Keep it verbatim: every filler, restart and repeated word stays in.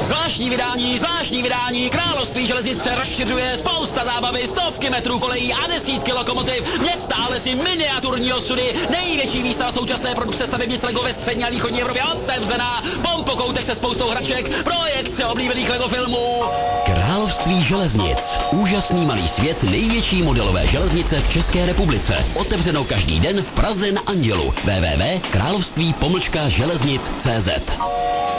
Zvláštní vydání, zvláštní vydání, Království železnic se rozšiřuje, spousta zábavy, stovky metrů kolejí a desítky lokomotiv, města a lesy, miniaturní osudy, největší výstava současné produkce stavebnic Lego ve střední a východní Evropě otevřená, pom po koutech se spoustou hraček, projekce oblíbených Lego filmů. Království železnic. Úžasný malý svět největší modelové železnice v České republice. Otevřeno každý den v Praze na Andělu. w w w tečka království pomlčka železnic tečka cé zet